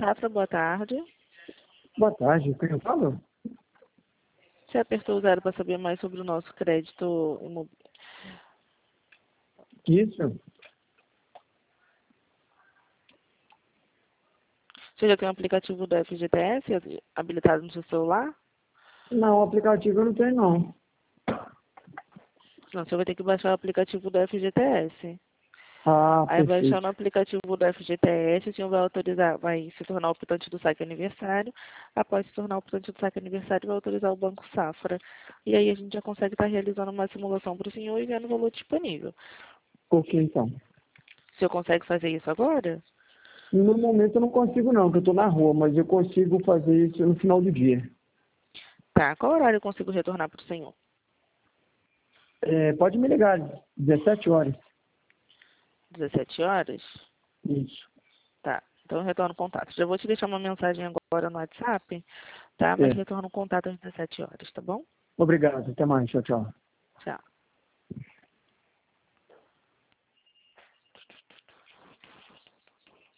Safra, boa tarde. Boa tarde, quem eu falo? Você apertou o 0 para saber mais sobre o nosso crédito imobiliário. Isso. Você já tem um aplicativo do FGTS habilitado no seu celular? Não, o aplicativo eu não tenho, não. Não, você vai ter que baixar o aplicativo do FGTS. Ah, Aí baixando perfeito. o aplicativo do FGTS, o senhor vai autorizar, vai se tornar optante do saque aniversário. Após se tornar optante do saque aniversário, vai autorizar o Banco Safra. E aí a gente já consegue estar realizando uma simulação para o senhor e vendo o valor disponível. Ok, então. O senhor consegue fazer isso agora? No momento eu não consigo, não, que eu estou na rua, mas eu consigo fazer isso no final do dia. Tá, qual horário eu consigo retornar para o senhor? Pode me ligar, 17 horas. 17 horas? Isso. Tá, então eu retorno o contato. Já vou te deixar uma mensagem agora no WhatsApp, tá? Mas É. retorno o contato às 17 horas, tá bom? Obrigado, até mais, tchau, tchau. Tchau.